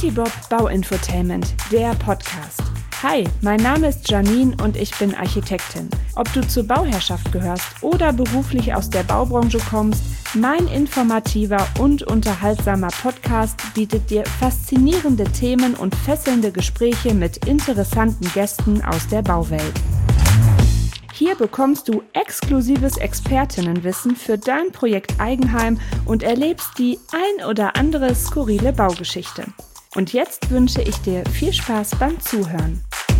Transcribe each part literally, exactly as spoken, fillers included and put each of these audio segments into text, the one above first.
Citybob Bauinfotainment, der Podcast. Hi, mein Name ist Janine und ich bin Architektin. Ob du zur Bauherrschaft gehörst oder beruflich aus der Baubranche kommst, mein informativer und unterhaltsamer Podcast bietet dir faszinierende Themen und fesselnde Gespräche mit interessanten Gästen aus der Bauwelt. Hier bekommst du exklusives Expertinnenwissen für dein Projekt Eigenheim und erlebst die ein oder andere skurrile Baugeschichte. Und jetzt wünsche ich dir viel Spaß beim Zuhören.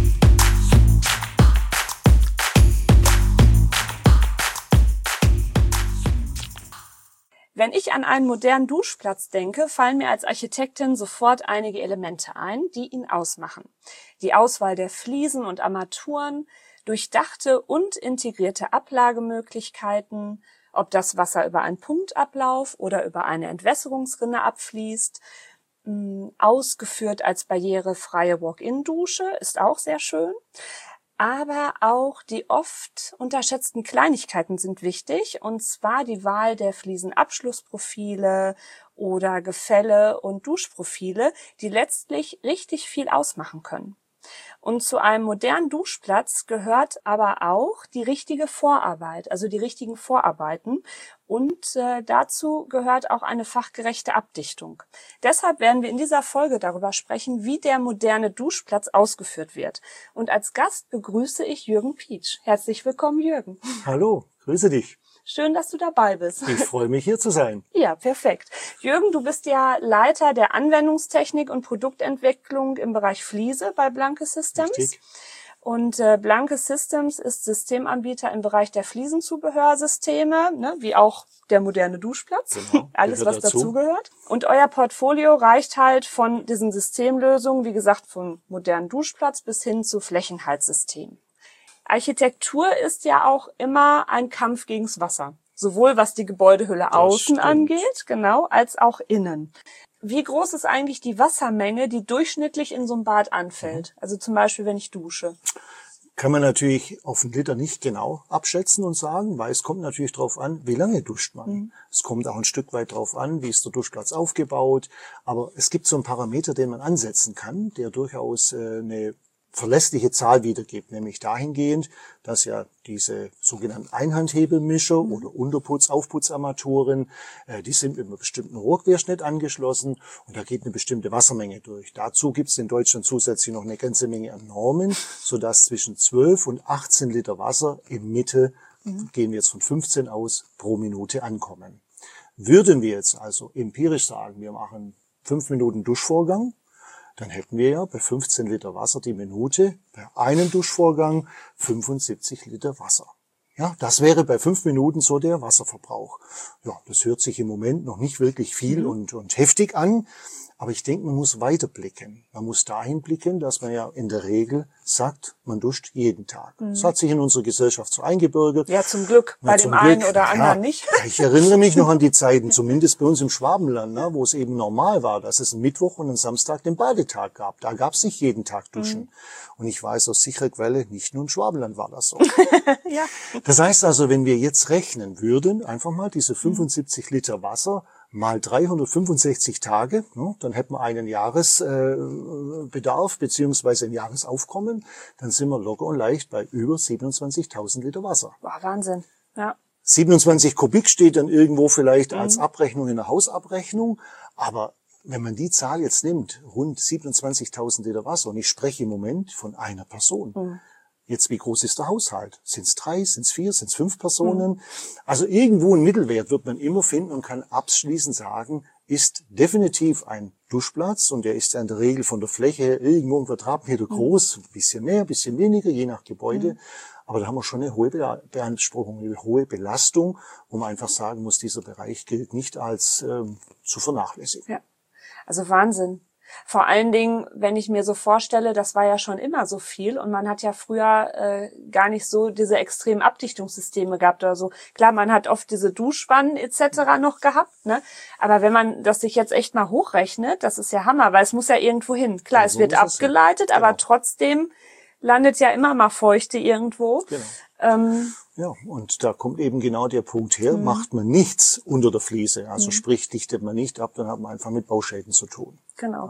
Wenn ich an einen modernen Duschplatz denke, fallen mir als Architektin sofort einige Elemente ein, die ihn ausmachen. Die Auswahl der Fliesen und Armaturen, durchdachte und integrierte Ablagemöglichkeiten, ob das Wasser über einen Punktablauf oder über eine Entwässerungsrinne abfließt, ausgeführt als barrierefreie Walk-in-Dusche, ist auch sehr schön. Aber auch die oft unterschätzten Kleinigkeiten sind wichtig, und zwar die Wahl der Fliesenabschlussprofile oder Gefälle und Duschprofile, die letztlich richtig viel ausmachen können. Und zu einem modernen Duschplatz gehört aber auch die richtige Vorarbeit, also die richtigen Vorarbeiten. Und äh, dazu gehört auch eine fachgerechte Abdichtung. Deshalb werden wir in dieser Folge darüber sprechen, wie der moderne Duschplatz ausgeführt wird. Und als Gast begrüße ich Jürgen Pietsch. Herzlich willkommen, Jürgen. Hallo, grüße dich. Schön, dass du dabei bist. Ich freue mich, hier zu sein. Ja, perfekt. Jürgen, du bist ja Leiter der Anwendungstechnik und Produktentwicklung im Bereich Fliese bei Blanke Systems. Richtig. Und äh, Blanke Systems ist Systemanbieter im Bereich der Fliesenzubehörsysteme, ne, wie auch der moderne Duschplatz, Genau, alles was dazu. dazugehört. Und euer Portfolio reicht halt von diesen Systemlösungen, wie gesagt, vom modernen Duschplatz bis hin zu Flächenheizsystemen. Architektur ist ja auch immer ein Kampf gegens Wasser, sowohl was die Gebäudehülle Das außen stimmt. angeht, genau, als auch innen. Wie groß ist eigentlich die Wassermenge, die durchschnittlich in so einem Bad anfällt? Mhm. Also zum Beispiel, wenn ich dusche. Kann man natürlich auf einen Liter nicht genau abschätzen und sagen, weil es kommt natürlich drauf an, wie lange duscht man. Mhm. Es kommt auch ein Stück weit drauf an, wie ist der Duschplatz aufgebaut. Aber es gibt so einen Parameter, den man ansetzen kann, der durchaus äh, eine verlässliche Zahl wiedergibt, nämlich dahingehend, dass ja diese sogenannten Einhandhebelmischer Mhm. oder Unterputz-, Aufputzarmaturen, äh, die sind mit einem bestimmten Rohrquerschnitt angeschlossen und da geht eine bestimmte Wassermenge durch. Dazu gibt es in Deutschland zusätzlich noch eine ganze Menge an Normen, sodass zwischen zwölf und achtzehn Liter Wasser im Mittel, mhm. gehen wir jetzt von fünfzehn aus, pro Minute ankommen. Würden wir jetzt also empirisch sagen, wir machen fünf Minuten Duschvorgang, dann hätten wir ja bei fünfzehn Liter Wasser die Minute, bei einem Duschvorgang fünfundsiebzig Liter Wasser. Ja, das wäre bei fünf Minuten so der Wasserverbrauch. Ja, das hört sich im Moment noch nicht wirklich viel mhm. und, und heftig an, aber ich denke, man muss weiter blicken. Man muss dahin blicken, dass man ja in der Regel sagt, man duscht jeden Tag. Mhm. Das hat sich in unserer Gesellschaft so eingebürgert. Ja, zum Glück. Ja, bei zum dem Glück. einen oder anderen ja, nicht. Ich erinnere mich noch an die Zeiten, zumindest bei uns im Schwabenland, ne, wo es eben normal war, dass es einen Mittwoch und einen Samstag den Badetag gab. Da gab es nicht jeden Tag Duschen. Mhm. Und ich weiß aus sicherer Quelle, nicht nur im Schwabenland war das so. Ja. Das heißt also, wenn wir jetzt rechnen würden, einfach mal diese fünfundsiebzig Liter Wasser mal dreihundertfünfundsechzig Tage, ne, dann hätten wir einen Jahresbedarf äh, beziehungsweise ein Jahresaufkommen, dann sind wir locker und leicht bei über siebenundzwanzigtausend Liter Wasser. Boah, Wahnsinn. Ja. siebenundzwanzig Kubik steht dann irgendwo vielleicht Mhm. als Abrechnung in der Hausabrechnung, aber wenn man die Zahl jetzt nimmt, rund siebenundzwanzigtausend Liter Wasser, und ich spreche im Moment von einer Person. Mhm. Jetzt, wie groß ist der Haushalt? Sind es drei, sind es vier, sind es fünf Personen? Mhm. Also irgendwo einen Mittelwert wird man immer finden und kann abschließend sagen, ist definitiv ein Duschplatz, und der ist ja in der Regel von der Fläche her irgendwo ein Quadratmeter groß, ein bisschen mehr, ein bisschen weniger, je nach Gebäude. Mhm. Aber da haben wir schon eine hohe Beanspruchung, eine hohe Belastung, wo man einfach sagen muss, dieser Bereich gilt nicht als ähm, zu vernachlässigen. Ja. Also Wahnsinn. Vor allen Dingen, wenn ich mir so vorstelle, das war ja schon immer so viel, und man hat ja früher äh, gar nicht so diese extremen Abdichtungssysteme gehabt oder so. Klar, man hat oft diese Duschwannen et cetera noch gehabt, ne? Aber wenn man das sich jetzt echt mal hochrechnet, das ist ja Hammer, weil es muss ja irgendwo hin. Klar, Ja, es so wird muss es abgeleitet, sein. aber Genau. trotzdem landet ja immer mal Feuchte irgendwo. Genau. Ähm, Ja, und da kommt eben genau der Punkt her, Mhm. macht man nichts unter der Fliese, also Mhm. sprich, dichtet man nicht ab, dann hat man einfach mit Bauschäden zu tun. Genau.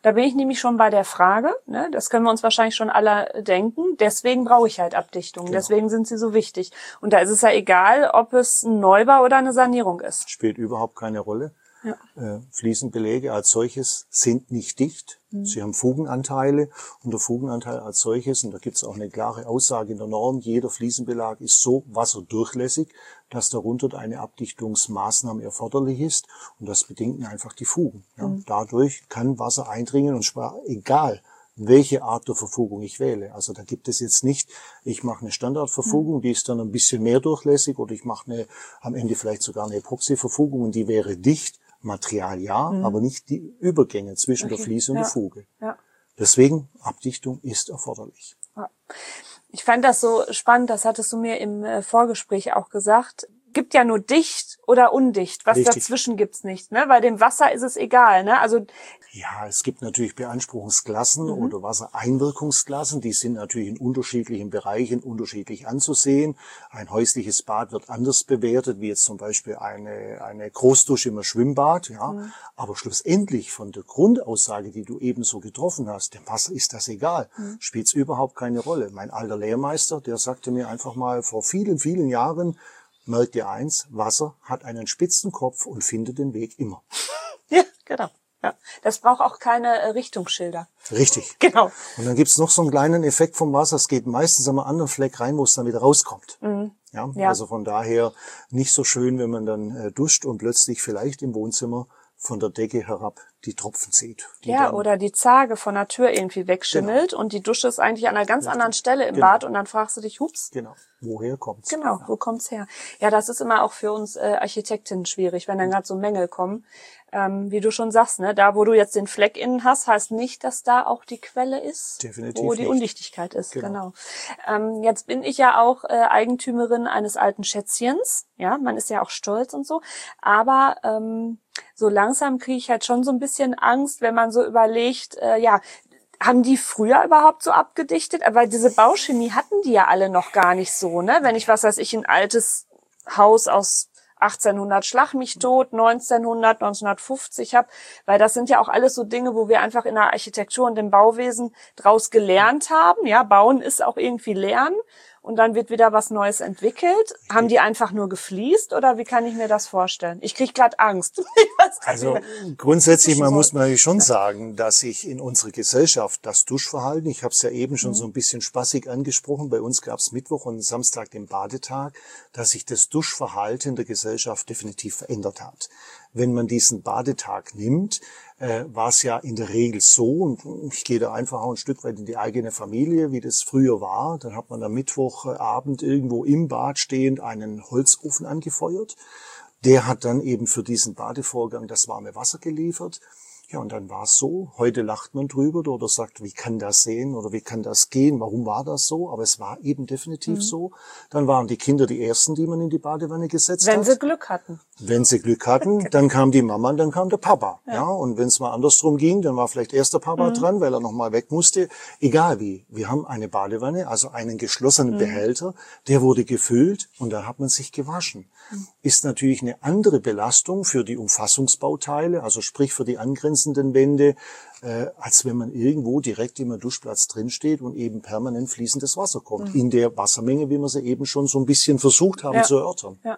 Da bin ich nämlich schon bei der Frage, ne? Das können wir uns wahrscheinlich schon alle denken. Deswegen brauche ich halt Abdichtungen. Genau. Deswegen sind sie so wichtig. Und da ist es ja egal, ob es ein Neubau oder eine Sanierung ist. Spielt überhaupt keine Rolle. Ja. Äh, Fliesenbeläge als solches sind nicht dicht. Mhm. Sie haben Fugenanteile und der Fugenanteil als solches, und da gibt es auch eine klare Aussage in der Norm, jeder Fliesenbelag ist so wasserdurchlässig, dass darunter eine Abdichtungsmaßnahme erforderlich ist, und das bedingt einfach die Fugen. Ja. Mhm. Dadurch kann Wasser eindringen, und zwar egal, welche Art der Verfugung ich wähle. Also da gibt es jetzt nicht, ich mache eine Standardverfugung, die ist dann ein bisschen mehr durchlässig, oder ich mache eine, am Ende vielleicht sogar eine Epoxyverfugung und die wäre dicht. Material ja, mhm. aber nicht die Übergänge zwischen okay. der Fliese und ja. der Fuge. Ja. Deswegen, Abdichtung ist erforderlich. Ja. Ich fand das so spannend, das hattest du mir im Vorgespräch auch gesagt. Gibt ja nur dicht oder undicht. Was Richtig. Dazwischen gibt's nicht, ne? Bei dem Wasser ist es egal, ne? Also ja, es gibt natürlich Beanspruchungsklassen mhm. oder Wassereinwirkungsklassen. Die sind natürlich in unterschiedlichen Bereichen unterschiedlich anzusehen. Ein häusliches Bad wird anders bewertet, wie jetzt zum Beispiel eine, eine Großdusche im Schwimmbad, ja. Mhm. Aber schlussendlich von der Grundaussage, die du eben so getroffen hast, dem Wasser ist das egal. Mhm. Spielt's überhaupt keine Rolle. Mein alter Lehrmeister, der sagte mir einfach mal vor vielen, vielen Jahren, merkt ihr eins, Wasser hat einen spitzen Kopf und findet den Weg immer. Ja, genau. Ja. Das braucht auch keine äh, Richtungsschilder. Richtig. Genau. Und dann gibt's noch so einen kleinen Effekt vom Wasser. Es geht meistens an einem anderen Fleck rein, wo es dann wieder rauskommt. Mhm. Ja, ja. Also von daher nicht so schön, wenn man dann äh, duscht und plötzlich vielleicht im Wohnzimmer von der Decke herab die Tropfen zieht. Die ja, oder die Zarge von der Tür irgendwie wegschimmelt genau. und die Dusche ist eigentlich an einer ganz Richtig. Anderen Stelle im genau. Bad und dann fragst du dich, hups. Genau. Woher kommt's? Genau, ja. wo kommt's her? Ja, das ist immer auch für uns äh, Architektinnen schwierig, wenn dann gerade so Mängel kommen. Ähm, wie du schon sagst, ne, da wo du jetzt den Fleck innen hast, heißt nicht, dass da auch die Quelle ist, Definitiv wo die nicht. Undichtigkeit ist. Genau. genau. Ähm, jetzt bin ich ja auch äh, Eigentümerin eines alten Schätzchens. Ja, man ist ja auch stolz und so. Aber ähm, so langsam kriege ich halt schon so ein bisschen Angst, wenn man so überlegt, äh, ja, haben die früher überhaupt so abgedichtet? Aber diese Bauchemie hatten die ja alle noch gar nicht so, ne? Wenn ich, was weiß ich, ein altes Haus aus achtzehnhundert Schlag mich tot, neunzehnhundert, neunzehnhundertfünfzig habe, weil das sind ja auch alles so Dinge, wo wir einfach in der Architektur und im Bauwesen draus gelernt haben. Ja, Bauen ist auch irgendwie Lernen. Und dann wird wieder was Neues entwickelt. Haben die einfach nur gefliest oder wie kann ich mir das vorstellen? Ich kriege gerade Angst. Also grundsätzlich man muss man schon sagen, dass sich in unserer Gesellschaft das Duschverhalten, ich habe es ja eben schon mhm. so ein bisschen spaßig angesprochen, bei uns gab es Mittwoch und Samstag den Badetag, dass sich das Duschverhalten der Gesellschaft definitiv verändert hat. Wenn man diesen Badetag nimmt, äh, war es ja in der Regel so, und ich gehe da einfach auch ein Stück weit in die eigene Familie, wie das früher war. Dann hat man am Mittwochabend irgendwo im Bad stehend einen Holzofen angefeuert. Der hat dann eben für diesen Badevorgang das warme Wasser geliefert. Ja, und dann war es so. Heute lacht man drüber oder sagt, wie kann das sehen oder wie kann das gehen? Warum war das so? Aber es war eben definitiv mhm. so. Dann waren die Kinder die Ersten, die man in die Badewanne gesetzt Wenn hat. Wenn sie Glück hatten. Wenn sie Glück hatten, dann kam die Mama und dann kam der Papa. Ja. ja und wenn es mal andersrum ging, dann war vielleicht erst der Papa mhm. dran, weil er noch mal weg musste. Egal wie. Wir haben eine Badewanne, also einen geschlossenen mhm. Behälter, der wurde gefüllt und da hat man sich gewaschen. Mhm. Ist natürlich eine andere Belastung für die Umfassungsbauteile, also sprich für die angrenzenden Wände, äh, als wenn man irgendwo direkt im Duschplatz drinsteht und eben permanent fließendes Wasser kommt. Mhm. In der Wassermenge, wie wir sie eben schon so ein bisschen versucht haben ja. zu erörtern. Ja.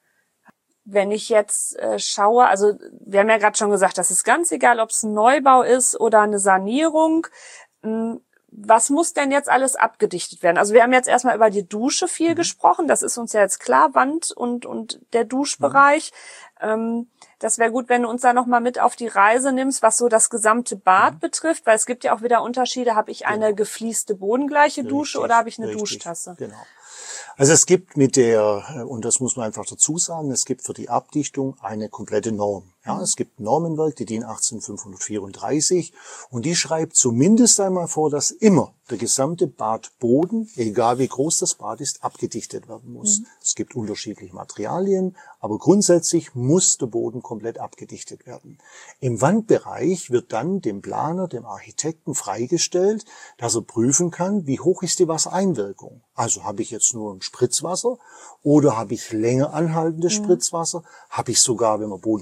Wenn ich jetzt äh, schaue, also wir haben ja gerade schon gesagt, das ist ganz egal, ob es ein Neubau ist oder eine Sanierung. Mh, was muss denn jetzt alles abgedichtet werden? Also wir haben jetzt erstmal über die Dusche viel mhm. gesprochen. Das ist uns ja jetzt klar, Wand und und der Duschbereich. Mhm. Ähm, das wäre gut, wenn du uns da nochmal mit auf die Reise nimmst, was so das gesamte Bad mhm. betrifft, weil es gibt ja auch wieder Unterschiede. Habe ich eine genau. geflieste bodengleiche Dusche richtig, oder habe ich eine richtig, Duschtasse? Genau. Also es gibt mit der, und das muss man einfach dazu sagen, es gibt für die Abdichtung eine komplette Norm. Ja, es gibt ein Normenwerk, die D I N achtzehnhundertfünfundvierunddreißig, und die schreibt zumindest einmal vor, dass immer der gesamte Badboden, egal wie groß das Bad ist, abgedichtet werden muss. Mhm. Es gibt unterschiedliche Materialien, aber grundsätzlich muss der Boden komplett abgedichtet werden. Im Wandbereich wird dann dem Planer, dem Architekten freigestellt, dass er prüfen kann, wie hoch ist die Wassereinwirkung. Also habe ich jetzt nur ein Spritzwasser oder habe ich länger anhaltendes mhm. Spritzwasser? Habe ich sogar, wenn wir bodenbündige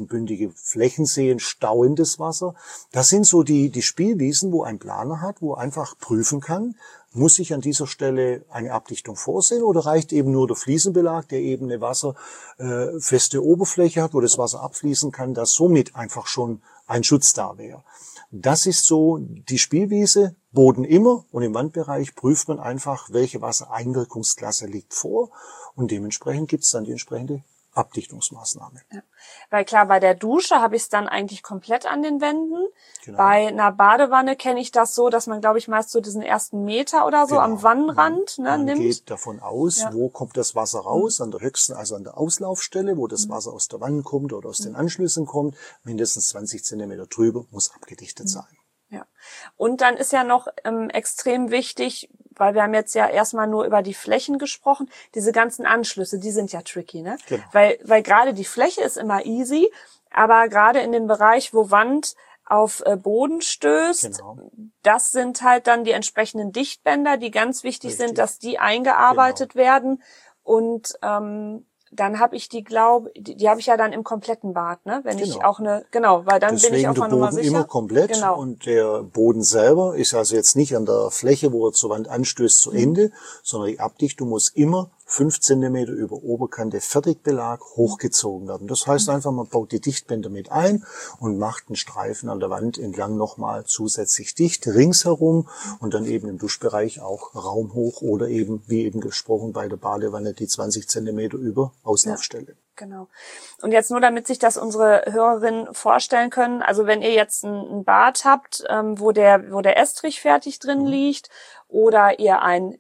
die Flächen sehen, stauendes Wasser. Das sind so die, die Spielwiesen, wo ein Planer hat, wo er einfach prüfen kann, muss ich an dieser Stelle eine Abdichtung vorsehen oder reicht eben nur der Fliesenbelag, der eben eine wasserfeste Oberfläche hat, wo das Wasser abfließen kann, dass somit einfach schon ein Schutz da wäre. Das ist so die Spielwiese, Boden immer, und im Wandbereich prüft man einfach, welche Wassereinwirkungsklasse liegt vor, und dementsprechend gibt es dann die entsprechende Abdichtungsmaßnahme. Ja. Weil klar, bei der Dusche habe ich es dann eigentlich komplett an den Wänden. Genau. Bei einer Badewanne kenne ich das so, dass man, glaube ich, meist so diesen ersten Meter oder so Genau. am Wannenrand ne, man nimmt. geht davon aus, Ja. wo kommt das Wasser raus, an der höchsten, also an der Auslaufstelle, wo das Wasser aus der Wanne kommt oder aus den Anschlüssen kommt, mindestens zwanzig Zentimeter drüber, muss abgedichtet sein. Ja. Und dann ist ja noch ähm, extrem wichtig, weil wir haben jetzt ja erstmal nur über die Flächen gesprochen, diese ganzen Anschlüsse, die sind ja tricky, ne? Genau. Weil, weil gerade die Fläche ist immer easy, aber gerade in dem Bereich, wo Wand auf äh, Boden stößt, Genau. das sind halt dann die entsprechenden Dichtbänder, die ganz wichtig Richtig. sind, dass die eingearbeitet Genau. werden. Und ähm, dann habe ich die, glaube die, die habe ich ja dann im kompletten Bad, ne? Wenn ich Genau. auch eine, genau, weil dann bin ich Deswegen auf der meiner Nummer Boden sicher. immer komplett, Genau. und der Boden selber ist also jetzt nicht an der Fläche, wo er zur Wand anstößt, zu Ende, sondern die Abdichtung muss immer fünf Zentimeter über Oberkante Fertigbelag hochgezogen werden. Das heißt einfach, man baut die Dichtbänder mit ein und macht einen Streifen an der Wand entlang nochmal zusätzlich dicht, ringsherum, und dann eben im Duschbereich auch raumhoch oder eben, wie eben gesprochen, bei der Badewanne die zwanzig Zentimeter über Auslaufstelle. Genau. Und jetzt nur, damit sich das unsere Hörerinnen vorstellen können, also wenn ihr jetzt ein, ein Bad habt, ähm, wo der wo der Estrich fertig drin liegt, oder ihr ein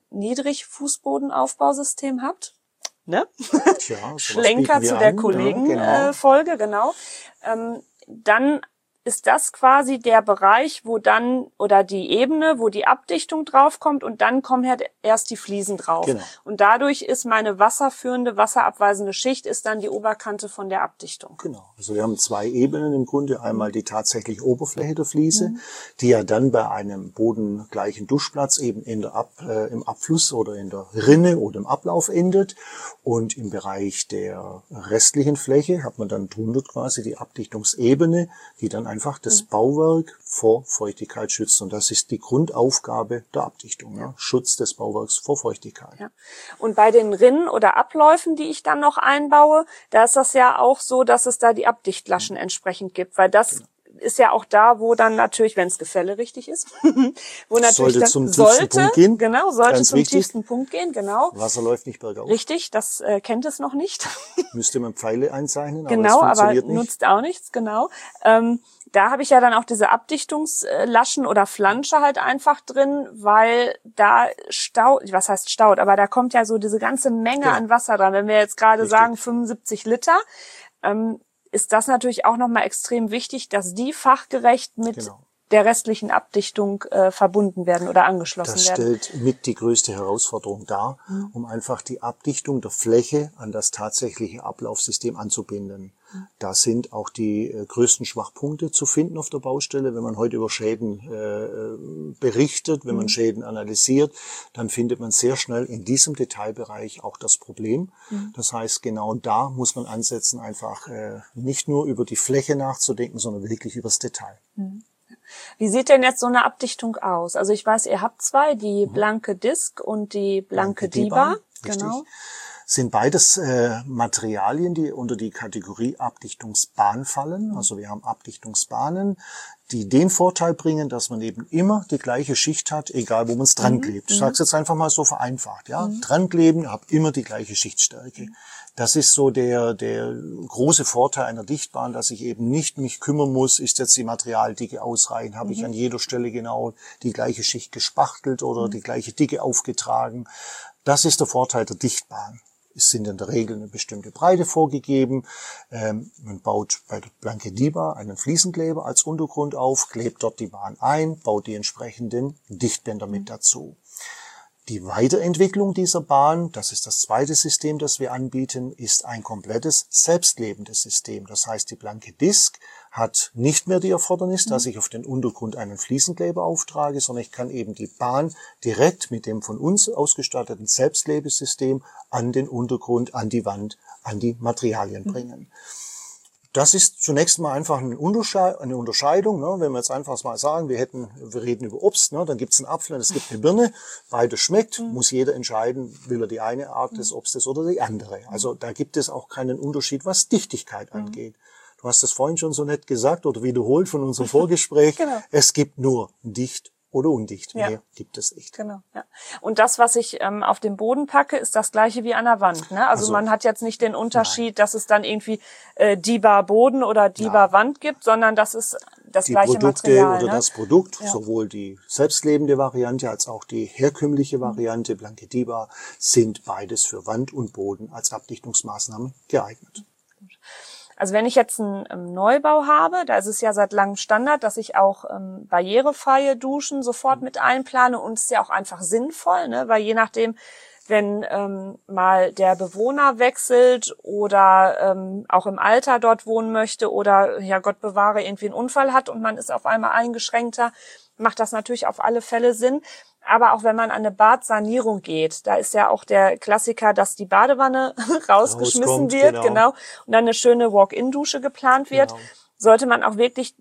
Niedrigfußbodenaufbausystem habt, ne? Tja, sowas Schlenker bieten wir zu der an, Kollegen ja, äh, Folge, genau. Ähm, dann ist das quasi der Bereich, wo dann, oder die Ebene, wo die Abdichtung draufkommt, und dann kommen halt erst die Fliesen drauf. Genau. Und dadurch ist meine wasserführende, wasserabweisende Schicht ist dann die Oberkante von der Abdichtung. Genau. Also wir haben zwei Ebenen im Grunde. Einmal die tatsächliche Oberfläche der Fliese, mhm. die ja dann bei einem bodengleichen Duschplatz eben in der Ab, äh, im Abfluss oder in der Rinne oder im Ablauf endet. Und im Bereich der restlichen Fläche hat man dann drunter quasi die Abdichtungsebene, die dann einfach das mhm. Bauwerk vor Feuchtigkeit schützt. Und das ist die Grundaufgabe der Abdichtung, ja. Ja? Schutz des Bauwerks vor Feuchtigkeit. Ja. Und bei den Rinnen oder Abläufen, die ich dann noch einbaue, da ist das ja auch so, dass es da die Abdichtlaschen mhm. entsprechend gibt, weil das genau. ist ja auch da, wo dann natürlich, wenn es Gefälle richtig ist, wo natürlich sollte dann zum sollte, tiefsten Punkt gehen. Genau, sollte Ganz zum wichtig. tiefsten Punkt gehen, genau. Wasser läuft nicht bergauf. Richtig, das äh, kennt es noch nicht. Müsste man Pfeile einzeichnen, genau, aber es funktioniert aber nicht. Nutzt auch nichts, genau. Ähm, da habe ich ja dann auch diese Abdichtungslaschen oder Flansche halt einfach drin, weil da staut, was heißt staut, aber da kommt ja so diese ganze Menge genau. an Wasser dran. Wenn wir jetzt gerade Richtig. sagen fünfundsiebzig Liter, ähm, ist das natürlich auch nochmal extrem wichtig, dass die fachgerecht mit genau. der restlichen Abdichtung äh, verbunden werden oder angeschlossen das werden. Das stellt mit die größte Herausforderung dar, mhm. um einfach die Abdichtung der Fläche an das tatsächliche Ablaufsystem anzubinden. Mhm. Da sind auch die äh, größten Schwachpunkte zu finden auf der Baustelle. Wenn man heute über Schäden äh, berichtet, wenn mhm. man Schäden analysiert, dann findet man sehr schnell in diesem Detailbereich auch das Problem. Mhm. Das heißt, genau da muss man ansetzen, einfach äh, nicht nur über die Fläche nachzudenken, sondern wirklich über das Detail. Mhm. Wie sieht denn jetzt so eine Abdichtung aus? Also ich weiß, ihr habt zwei, die blanke Disk und die blanke, blanke Diba. Genau. Sind beides äh, Materialien, die unter die Kategorie Abdichtungsbahn fallen. Also wir haben Abdichtungsbahnen, die den Vorteil bringen, dass man eben immer die gleiche Schicht hat, egal wo man es dran klebt. Ich sage es jetzt einfach mal so vereinfacht. Ja, mhm. Dran kleben, habe immer die gleiche Schichtstärke. Mhm. Das ist so der der große Vorteil einer Dichtbahn, dass ich eben nicht mich kümmern muss, ist jetzt die Materialdicke ausreichend, habe mhm. ich an jeder Stelle genau die gleiche Schicht gespachtelt oder mhm. die gleiche Dicke aufgetragen. Das ist der Vorteil der Dichtbahn. Es sind in der Regel eine bestimmte Breite vorgegeben. Ähm, man baut bei der blanke Diba einen Fliesenkleber als Untergrund auf, klebt dort die Bahn ein, baut die entsprechenden Dichtbänder mit dazu. Die Weiterentwicklung dieser Bahn, das ist das zweite System, das wir anbieten, ist ein komplettes selbstlebendes System. Das heißt, die blanke Disk hat nicht mehr die Erfordernis, dass ich auf den Untergrund einen Fliesenkleber auftrage, sondern ich kann eben die Bahn direkt mit dem von uns ausgestatteten Selbstlebesystem an den Untergrund, an die Wand, an die Materialien bringen. Das ist zunächst mal einfach eine Unterscheidung. Ne? Wenn wir jetzt einfach mal sagen, wir hätten, wir reden über Obst, ne? Dann gibt es einen Apfel und es gibt eine Birne. Beides schmeckt, mhm. muss jeder entscheiden, will er die eine Art des Obstes oder die andere. Also da gibt es auch keinen Unterschied, was Dichtigkeit mhm. angeht. Du hast das vorhin schon so nett gesagt oder wiederholt von unserem Vorgespräch. Genau. Es gibt nur dicht oder undicht. Mehr ja. gibt es nicht. Genau. Ja. Und das, was ich ähm, auf den Boden packe, ist das gleiche wie an der Wand. Ne? Also, also man hat jetzt nicht den Unterschied, nein. dass es dann irgendwie äh, Diba Boden oder Diba ja. Wand gibt, sondern das ist das die gleiche Produkte Material. Oder ne? das Produkt, ja. sowohl die selbstlebende Variante als auch die herkömmliche Variante, blanke Diba, sind beides für Wand und Boden als Abdichtungsmaßnahme geeignet. Also wenn ich jetzt einen ähm, Neubau habe, da ist es ja seit langem Standard, dass ich auch ähm, barrierefreie Duschen sofort mit einplane und es ist ja auch einfach sinnvoll, ne? Weil je nachdem, wenn ähm, mal der Bewohner wechselt oder ähm, auch im Alter dort wohnen möchte oder, ja Gott bewahre, irgendwie einen Unfall hat und man ist auf einmal eingeschränkter, macht das natürlich auf alle Fälle Sinn. Aber auch wenn man an eine Badsanierung geht, da ist ja auch der Klassiker, dass die Badewanne rausgeschmissen wird, genau. genau, und dann eine schöne Walk-in-Dusche geplant wird. Genau. Sollte man auch wirklich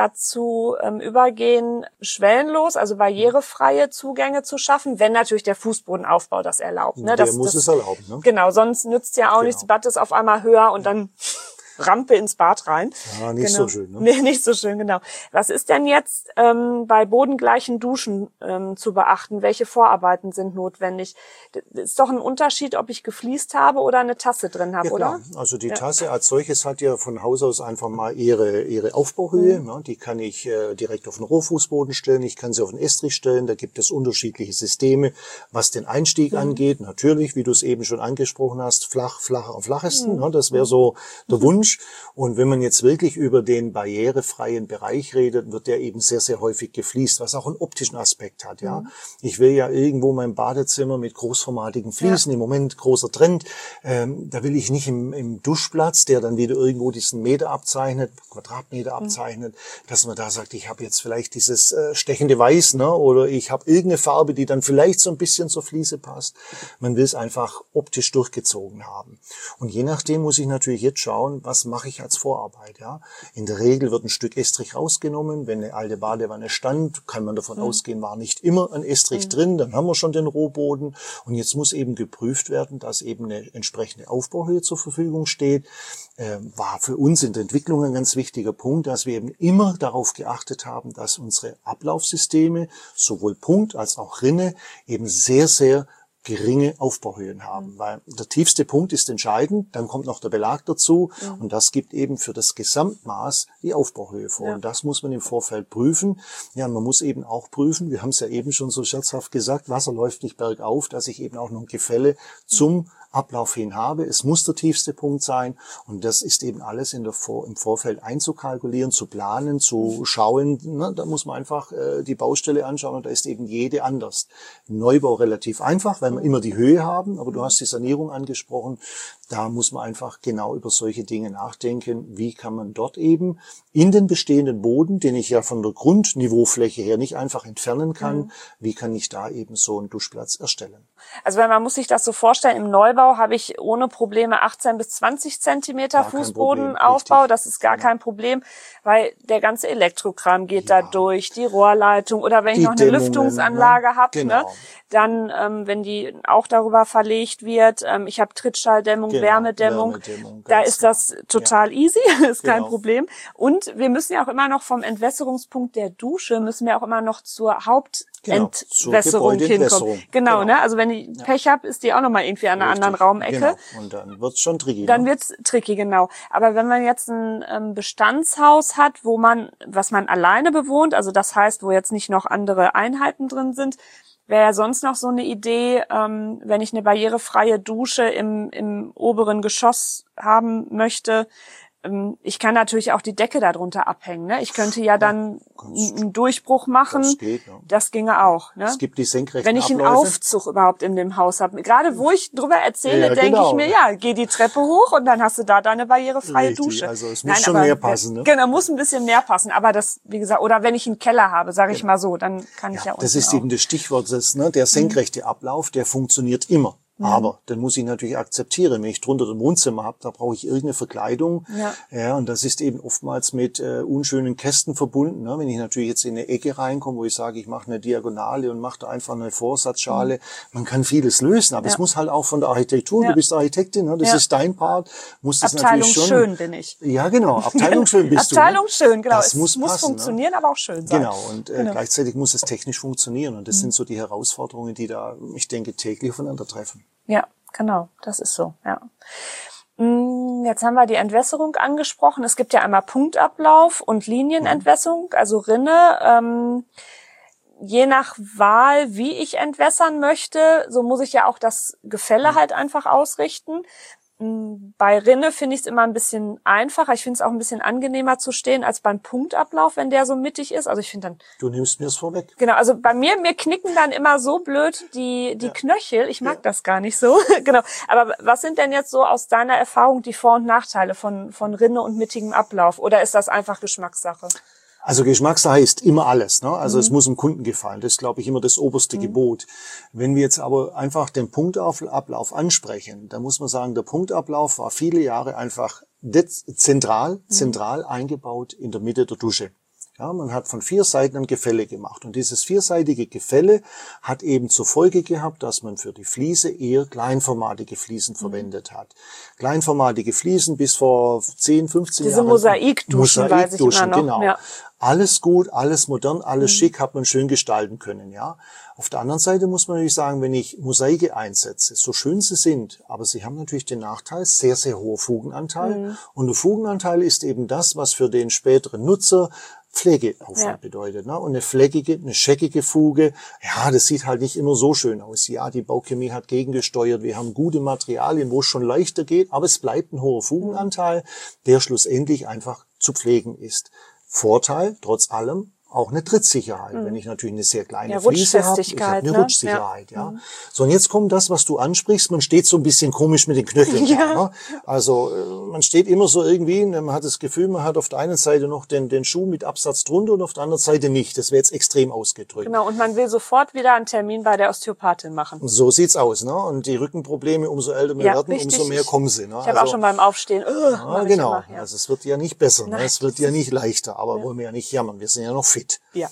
dazu ähm, übergehen, schwellenlos, also barrierefreie Zugänge zu schaffen, wenn natürlich der Fußbodenaufbau das erlaubt. Ne? Der das, muss das, es erlauben. Ne? Genau, sonst nützt ja auch genau. nichts. Das Bad ist auf einmal höher und dann Rampe ins Bad rein. Ja, nicht genau. so schön. Ne? Nee, nicht so schön, genau. Was ist denn jetzt ähm, bei bodengleichen Duschen ähm, zu beachten? Welche Vorarbeiten sind notwendig? Das ist doch ein Unterschied, ob ich gefliest habe oder eine Tasse drin habe, ja, oder? Klar. Also die ja. Tasse als solches hat ja von Haus aus einfach mal ihre ihre Aufbauhöhe. Mhm. Ne? Die kann ich äh, direkt auf den Rohfußboden stellen, ich kann sie auf den Estrich stellen. Da gibt es unterschiedliche Systeme, was den Einstieg mhm. angeht. Natürlich, wie du es eben schon angesprochen hast, flach, flacher am flachesten. Mhm. Ne? Das wäre so der Wunsch. Und wenn man jetzt wirklich über den barrierefreien Bereich redet, wird der eben sehr, sehr häufig gefliest, was auch einen optischen Aspekt hat. Ja, mhm. Ich will ja irgendwo mein Badezimmer mit großformatigen Fliesen, ja. im Moment großer Trend. Ähm, da will ich nicht im, im Duschplatz, der dann wieder irgendwo diesen Meter abzeichnet, Quadratmeter mhm. abzeichnet, dass man da sagt, ich habe jetzt vielleicht dieses äh, stechende Weiß, ne, oder ich habe irgendeine Farbe, die dann vielleicht so ein bisschen zur Fliese passt. Man will es einfach optisch durchgezogen haben. Und je nachdem muss ich natürlich jetzt schauen, was mache ich als Vorarbeit, ja. In der Regel wird ein Stück Estrich rausgenommen. Wenn eine alte Badewanne stand, kann man davon mhm. ausgehen, war nicht immer ein Estrich mhm. drin. Dann haben wir schon den Rohboden. Und jetzt muss eben geprüft werden, dass eben eine entsprechende Aufbauhöhe zur Verfügung steht. Äh, war für uns in der Entwicklung ein ganz wichtiger Punkt, dass wir eben immer darauf geachtet haben, dass unsere Ablaufsysteme, sowohl Punkt als auch Rinne, eben sehr, sehr geringe Aufbauhöhen haben, mhm. weil der tiefste Punkt ist entscheidend, dann kommt noch der Belag dazu mhm. und das gibt eben für das Gesamtmaß die Aufbauhöhe vor. Ja. Und das muss man im Vorfeld prüfen. Ja, und man muss eben auch prüfen, wir haben es ja eben schon so scherzhaft gesagt, Wasser läuft nicht bergauf, dass ich eben auch noch ein Gefälle zum Ablauf hin habe. Es muss der tiefste Punkt sein und das ist eben alles in der Vor- im Vorfeld einzukalkulieren, zu planen, zu schauen. Ne? Da muss man einfach äh, die Baustelle anschauen und da ist eben jede anders. Neubau relativ einfach, weil wir immer die Höhe haben, aber du hast die Sanierung angesprochen. Da muss man einfach genau über solche Dinge nachdenken. Wie kann man dort eben in den bestehenden Boden, den ich ja von der Grundniveaufläche her nicht einfach entfernen kann, mhm. wie kann ich da eben so einen Duschplatz erstellen? Also wenn man muss sich das so vorstellen, im Neubau habe ich ohne Probleme achtzehn bis zwanzig Zentimeter gar Fußbodenaufbau. Das ist gar genau. kein Problem, weil der ganze Elektrokram geht ja. da durch, die Rohrleitung oder wenn die ich noch eine Dämmungen, Lüftungsanlage ne? habe, genau. ne? dann, ähm, wenn die auch darüber verlegt wird, ähm, ich habe Trittschalldämmung, genau. Wärmedämmung, Wärmedämmung da ist das total ja. easy, ist genau. kein Problem. Und wir müssen ja auch immer noch vom Entwässerungspunkt der Dusche, müssen wir auch immer noch zur Haupt Genau, Entwässerung hinkommen. Genau, genau, ne? Also wenn ich ja. Pech habe, ist die auch nochmal irgendwie an einer Richtig. anderen Raumecke. Genau. Und dann wird's schon tricky. Dann ne? wird's tricky, genau. Aber wenn man jetzt ein ähm, Bestandshaus hat, wo man, was man alleine bewohnt, also das heißt, wo jetzt nicht noch andere Einheiten drin sind, wäre ja sonst noch so eine Idee, ähm, wenn ich eine barrierefreie Dusche im, im oberen Geschoss haben möchte. Ich kann natürlich auch die Decke darunter abhängen. Ne? Ich könnte ja dann ja, einen Durchbruch machen. Das geht, ja. Das ginge auch. Ne? Es gibt die senkrechten Wenn ich einen Abläufe. Aufzug überhaupt in dem Haus habe. Gerade wo ich drüber erzähle, ja, denke genau. ich mir, ja, geh die Treppe hoch und dann hast du da deine barrierefreie Richtig, Dusche. Also es muss Nein, schon aber, mehr passen. Ne? Genau, muss ein bisschen mehr passen. Aber das, wie gesagt, oder wenn ich einen Keller habe, sage ich mal so, dann kann ich ja, ja unten Das ist auch. eben das Stichwort, das, ne? Der senkrechte Ablauf, der funktioniert immer. Mhm. Aber dann muss ich natürlich akzeptieren, wenn ich drunter ein Wohnzimmer habe, da brauche ich irgendeine Verkleidung. Ja. Ja, und das ist eben oftmals mit äh, unschönen Kästen verbunden. Ne? Wenn ich natürlich jetzt in eine Ecke reinkomme, wo ich sage, ich mache eine Diagonale und mache da einfach eine Vorsatzschale, mhm. man kann vieles lösen, aber ja. es muss halt auch von der Architektur, ja. du bist Architektin, ne? das ja. ist dein Part, muss das Abteilung natürlich schon... schön bin ich. Ja, genau, Abteilung schön bist Abteilung du. Abteilung schön, genau. Das es muss, muss passen, funktionieren, ne? aber auch schön sein. Genau, und äh, genau. gleichzeitig muss es technisch funktionieren. Und das mhm. sind so die Herausforderungen, die da, ich denke, täglich aufeinandertreffen. Ja, genau, das ist so, ja. Jetzt haben wir die Entwässerung angesprochen. Es gibt ja einmal Punktablauf und Linienentwässerung, also Rinne. Ähm, je nach Wahl, wie ich entwässern möchte, so muss ich ja auch das Gefälle halt einfach ausrichten. Bei Rinne finde ich es immer ein bisschen einfacher. Ich finde es auch ein bisschen angenehmer zu stehen als beim Punktablauf, wenn der so mittig ist. Also ich finde dann... Du nimmst mir es vorweg. Genau, also bei mir, mir knicken dann immer so blöd die die ja. Knöchel. Ich mag ja. das gar nicht so. Genau. Aber was sind denn jetzt so aus deiner Erfahrung die Vor- und Nachteile von von Rinne und mittigem Ablauf? Oder ist das einfach Geschmackssache? Also Geschmackssache ist immer alles, ne? Also mhm. es muss dem Kunden gefallen. Das ist, glaube ich, immer das oberste mhm. Gebot. Wenn wir jetzt aber einfach den Punktablauf ansprechen, dann muss man sagen, der Punktablauf war viele Jahre einfach zentral, mhm. zentral eingebaut in der Mitte der Dusche. Ja, man hat von vier Seiten ein Gefälle gemacht. Und dieses vierseitige Gefälle hat eben zur Folge gehabt, dass man für die Fliese eher kleinformatige Fliesen mhm. verwendet hat. Kleinformatige Fliesen bis vor zehn, fünfzehn Diese Jahren. Mosaikduschen, Mosaikduschen, weiß ich immer noch. Genau. Ja. Alles gut, alles modern, alles mhm. schick, hat man schön gestalten können, ja. Auf der anderen Seite muss man natürlich sagen, wenn ich Mosaike einsetze, so schön sie sind, aber sie haben natürlich den Nachteil, sehr, sehr hoher Fugenanteil. Mhm. Und der Fugenanteil ist eben das, was für den späteren Nutzer Pflegeaufwand ja. bedeutet, ne? Und eine fleckige, eine scheckige Fuge, ja, das sieht halt nicht immer so schön aus. Ja, die Bauchemie hat gegengesteuert, wir haben gute Materialien, wo es schon leichter geht, aber es bleibt ein hoher Fugenanteil, der schlussendlich einfach zu pflegen ist. Vorteil, trotz allem, auch eine Trittsicherheit. Mhm. Wenn ich natürlich eine sehr kleine ja, Fliese habe, ich habe eine ne? Rutschsicherheit. Ja. Ja. Mhm. So, und jetzt kommt das, was du ansprichst. Man steht so ein bisschen komisch mit den Knöcheln ja. da. Ne? Also man steht immer so irgendwie, man hat das Gefühl, man hat auf der einen Seite noch den, den Schuh mit Absatz drunter und auf der anderen Seite nicht. Das wäre jetzt extrem ausgedrückt. Genau, und man will sofort wieder einen Termin bei der Osteopathin machen. So sieht's aus. Ne? Und die Rückenprobleme, umso älter wir ja, werden, richtig. umso mehr kommen sie. Ne? Ich habe also, auch schon beim Aufstehen. Uh, ja, genau. Immer, ja. Also es wird ja nicht besser, Nein, ne? Es wird ja nicht leichter. Aber ja. wollen wir ja nicht jammern. Wir sind ja noch fit. Ja.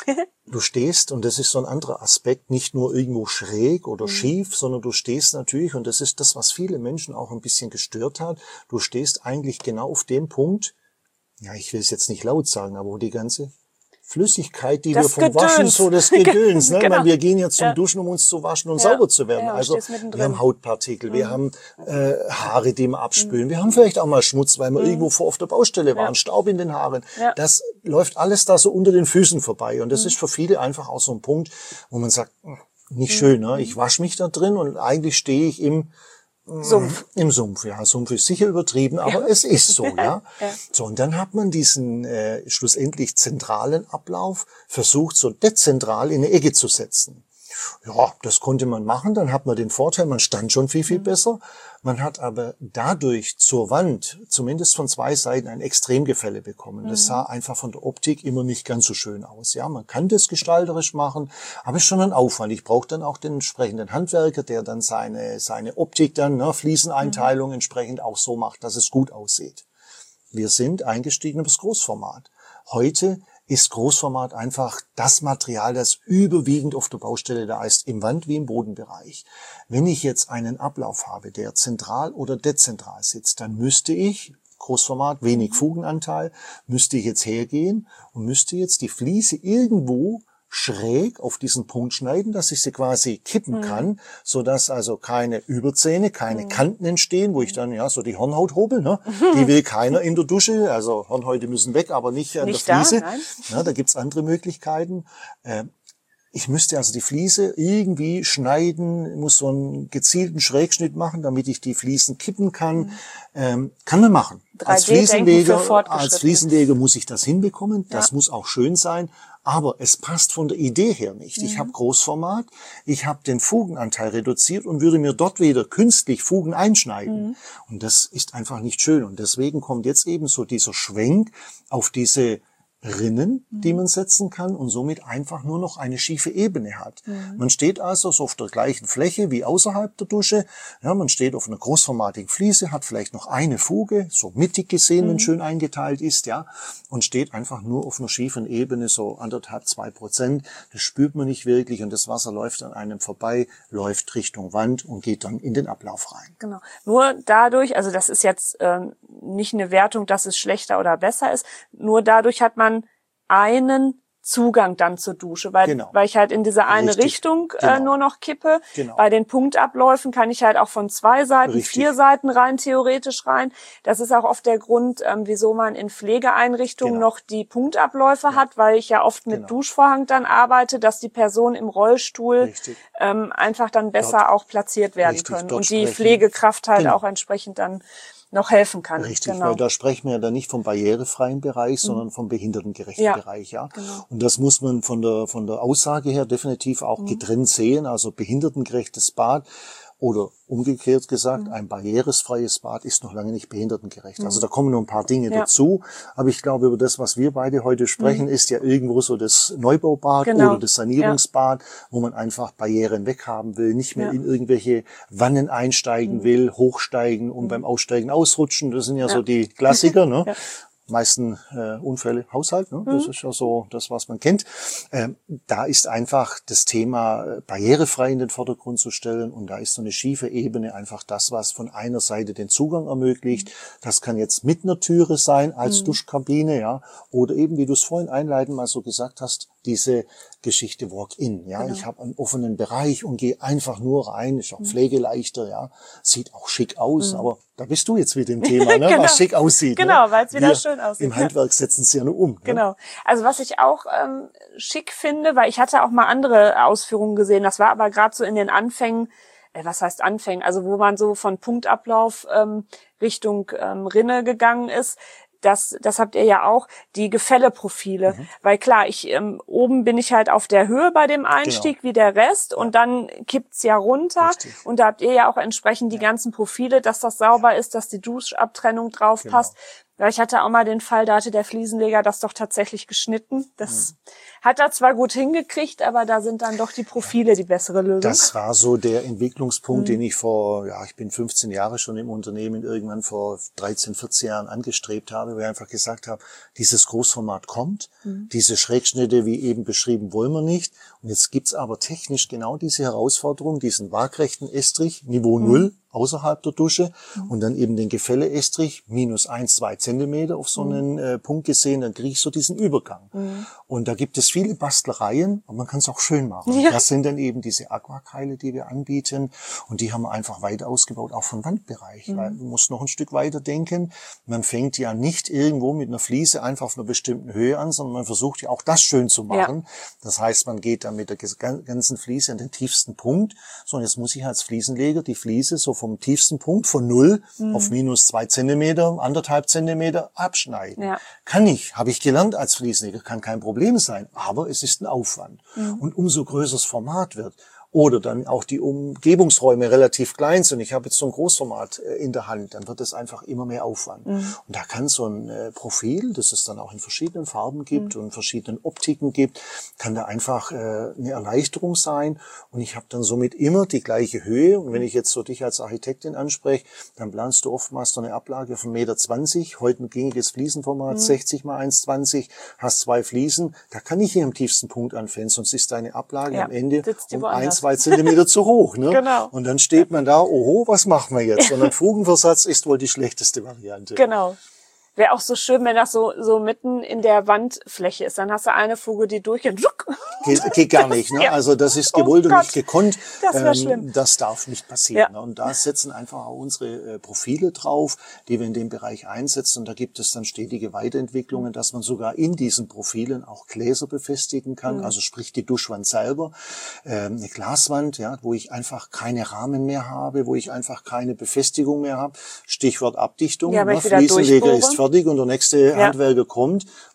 Du stehst, und das ist so ein anderer Aspekt, nicht nur irgendwo schräg oder mhm. schief, sondern du stehst natürlich, und das ist das, was viele Menschen auch ein bisschen gestört hat, du stehst eigentlich genau auf dem Punkt, ja, ich will es jetzt nicht laut sagen, aber wo die ganze Flüssigkeit, die das wir vom Gedöns. Waschen, so das Gedöns, ne? Genau. Meine, wir gehen ja zum ja. Duschen, um uns zu waschen und ja. sauber zu werden. Ja, also wir haben Hautpartikel, mhm. wir haben äh, Haare, die wir abspülen, mhm. wir haben vielleicht auch mal Schmutz, weil wir mhm. irgendwo vor auf der Baustelle waren, ja. Staub in den Haaren. Ja. Das läuft alles da so unter den Füßen vorbei. Und das mhm. ist für viele einfach auch so ein Punkt, wo man sagt, nicht mhm. schön, ne? Ich wasche mich da drin und eigentlich stehe ich im Sumpf. Im Sumpf, ja. Sumpf ist sicher übertrieben, aber ja. es ist so, ja? ja. So, und dann hat man diesen äh, schlussendlich zentralen Ablauf versucht, so dezentral in eine Ecke zu setzen. Ja, das konnte man machen, dann hat man den Vorteil, man stand schon viel, viel mhm. besser. Man hat aber dadurch zur Wand, zumindest von zwei Seiten, ein Extremgefälle bekommen. Das sah einfach von der Optik immer nicht ganz so schön aus. Ja, man kann das gestalterisch machen, aber es ist schon ein Aufwand. Ich brauche dann auch den entsprechenden Handwerker, der dann seine seine Optik dann, ne, Flieseneinteilung mhm. entsprechend auch so macht, dass es gut aussieht. Wir sind eingestiegen über das Großformat. Heute ist Großformat einfach das Material, das überwiegend auf der Baustelle da ist, im Wand- wie im Bodenbereich. Wenn ich jetzt einen Ablauf habe, der zentral oder dezentral sitzt, dann müsste ich, Großformat, wenig Fugenanteil, müsste ich jetzt hergehen und müsste jetzt die Fliese irgendwo schräg auf diesen Punkt schneiden, dass ich sie quasi kippen mhm. kann, so dass also keine Überzähne, keine mhm. Kanten entstehen, wo ich dann ja so die Hornhaut hobel, ne? Mhm. Die will keiner in der Dusche, also Hornhäute müssen weg, aber nicht an nicht der Fliese. Da, nein. Ja, da gibt's andere Möglichkeiten. Ähm, Ich müsste also die Fliese irgendwie schneiden, muss so einen gezielten Schrägschnitt machen, damit ich die Fliesen kippen kann. Mhm. Ähm, kann man machen. Als Fliesenleger, als Fliesenleger muss ich das hinbekommen. Das ja. muss auch schön sein. Aber es passt von der Idee her nicht. Mhm. Ich habe Großformat, ich habe den Fugenanteil reduziert und würde mir dort wieder künstlich Fugen einschneiden. Mhm. Und das ist einfach nicht schön. Und deswegen kommt jetzt eben so dieser Schwenk auf diese Rinnen, mhm. die man setzen kann und somit einfach nur noch eine schiefe Ebene hat. Mhm. Man steht also so auf der gleichen Fläche wie außerhalb der Dusche. Ja, man steht auf einer großformatigen Fliese, hat vielleicht noch eine Fuge, so mittig gesehen, mhm. wenn schön eingeteilt ist, ja, und steht einfach nur auf einer schiefen Ebene, so anderthalb, zwei Prozent. Das spürt man nicht wirklich und das Wasser läuft an einem vorbei, läuft Richtung Wand und geht dann in den Ablauf rein. Genau. Nur dadurch, also das ist jetzt ähm, nicht eine Wertung, dass es schlechter oder besser ist, nur dadurch hat man einen Zugang dann zur Dusche, weil, genau. weil ich halt in diese eine Richtig. Richtung genau. äh, nur noch kippe. Genau. Bei den Punktabläufen kann ich halt auch von zwei Seiten, Richtig. vier Seiten rein, theoretisch rein. Das ist auch oft der Grund, ähm, wieso man in Pflegeeinrichtungen genau. noch die Punktabläufe ja. hat, weil ich ja oft mit genau. Duschvorhang dann arbeite, dass die Personen im Rollstuhl ähm, einfach dann besser dort auch platziert werden Richtig, können und die sprechen. Pflegekraft halt genau. auch entsprechend dann noch helfen kann. Richtig, genau. weil da sprechen wir ja dann nicht vom barrierefreien Bereich, mhm. sondern vom behindertengerechten ja, Bereich, ja. Genau. Und das muss man von der, von der Aussage her definitiv auch mhm. getrennt sehen, also behindertengerechtes Bad oder umgekehrt gesagt, mhm. ein barrierefreies Bad ist noch lange nicht behindertengerecht. Mhm. Also da kommen noch ein paar Dinge ja. dazu. Aber ich glaube, über das, was wir beide heute sprechen, mhm. ist ja irgendwo so das Neubaubad genau. oder das Sanierungsbad, ja. wo man einfach Barrieren weghaben will, nicht mehr ja. in irgendwelche Wannen einsteigen mhm. will, hochsteigen und mhm. beim Aussteigen ausrutschen. Das sind ja, ja. so die Klassiker, ne? ja. meisten äh, Unfälle Haushalt, ne? Das mhm. ist ja so das, was man kennt. Ähm, da ist einfach das Thema äh, barrierefrei in den Vordergrund zu stellen und da ist so eine schiefe Ebene einfach das, was von einer Seite den Zugang ermöglicht. Mhm. Das kann jetzt mit einer Türe sein als mhm. Duschkabine, ja, oder eben, wie du es vorhin einleitend mal so gesagt hast, diese Geschichte Walk-in, ja. Genau. Ich habe einen offenen Bereich und gehe einfach nur rein, ist auch mhm. pflegeleichter, ja. Sieht auch schick aus, mhm. aber da bist du jetzt wieder im Thema, ne? genau. was schick aussieht. Genau, ne? weil es wieder Wir schön aussieht. Im Handwerk setzen es ja nur um. Genau. Ne? Also was ich auch ähm, schick finde, weil ich hatte auch mal andere Ausführungen gesehen, das war aber gerade so in den Anfängen, äh, was heißt Anfängen, also wo man so von Punktablauf ähm, Richtung ähm, Rinne gegangen ist, das, das habt ihr ja auch, die Gefälleprofile. Mhm. Weil klar, ich ähm, oben bin ich halt auf der Höhe bei dem Einstieg genau. wie der Rest ja. und dann kippt's ja runter. Richtig. Und da habt ihr ja auch entsprechend die ja. ganzen Profile, dass das sauber ja. ist, dass die Duschabtrennung drauf genau. passt. Ja, ich hatte auch mal den Fall, da hatte der Fliesenleger das doch tatsächlich geschnitten. Das mhm. hat er zwar gut hingekriegt, aber da sind dann doch die Profile die bessere Lösung. Das war so der Entwicklungspunkt, mhm. den ich vor, ja, ich bin fünfzehn Jahre schon im Unternehmen, irgendwann vor dreizehn, vierzehn Jahren angestrebt habe, wo ich einfach gesagt habe, dieses Großformat kommt, mhm. diese Schrägschnitte, wie eben beschrieben, wollen wir nicht. Und jetzt gibt's aber technisch genau diese Herausforderung, diesen waagrechten Estrich, Niveau mhm. null, außerhalb der Dusche mhm. und dann eben den Gefälleestrich, minus eins, zwei Zentimeter auf so einen mhm. äh, Punkt gesehen, dann kriege ich so diesen Übergang. Mhm. Und da gibt es viele Bastlereien, aber man kann es auch schön machen. Ja. Das sind dann eben diese Aquakeile, die wir anbieten und die haben wir einfach weiter ausgebaut, auch vom Wandbereich, mhm. weil man muss noch ein Stück weiter denken. Man fängt ja nicht irgendwo mit einer Fliese einfach auf einer bestimmten Höhe an, sondern man versucht ja auch das schön zu machen. Ja. Das heißt, man geht dann mit der ganzen Fliese an den tiefsten Punkt. So, und jetzt muss ich als Fliesenleger die Fliese so vom tiefsten Punkt von null mhm. auf minus zwei Zentimeter, anderthalb Zentimeter abschneiden. Ja. Kann ich, habe ich gelernt als Fliesenleger, kann kein Problem sein, aber es ist ein Aufwand. Mhm. Und umso größer das Format wird, oder dann auch die Umgebungsräume relativ klein sind. Ich habe jetzt so ein Großformat in der Hand, dann wird es einfach immer mehr Aufwand. Mhm. Und da kann so ein äh, Profil, das es dann auch in verschiedenen Farben gibt mhm. und verschiedenen Optiken gibt, kann da einfach äh, eine Erleichterung sein. Und ich habe dann somit immer die gleiche Höhe. Und wenn ich jetzt so dich als Architektin anspreche, dann planst du oftmals so eine Ablage von eins Komma zwanzig Meter. Heute ein gängiges Fliesenformat, mhm. sechzig mal eins Komma zwanzig, hast zwei Fliesen. Da kann ich hier am tiefsten Punkt anfangen, sonst ist deine Ablage ja, am Ende um eins, zwei Zentimeter zu hoch, ne? Genau. Und dann steht man da, oho, was machen wir jetzt? Und ein Fugenversatz ist wohl die schlechteste Variante. Genau. Wäre auch so schön, wenn das so so mitten in der Wandfläche ist. Dann hast du eine Fuge, die durchgeht. Geht, geht gar nicht, ne? Ja. Also das ist gewollt oh und nicht gekonnt. Das wäre ähm, schlimm. Das darf nicht passieren. Ja. Ne? Und da setzen einfach auch unsere äh, Profile drauf, die wir in dem Bereich einsetzen. Und da gibt es dann stetige Weiterentwicklungen, dass man sogar in diesen Profilen auch Gläser befestigen kann. Mhm. Also sprich die Duschwand selber, ähm, eine Glaswand, ja, wo ich einfach keine Rahmen mehr habe, wo ich einfach keine Befestigung mehr habe. Stichwort Abdichtung. Ja, ne? Fliesenleger ist fertig und der nächste ja. Handwerker kommt,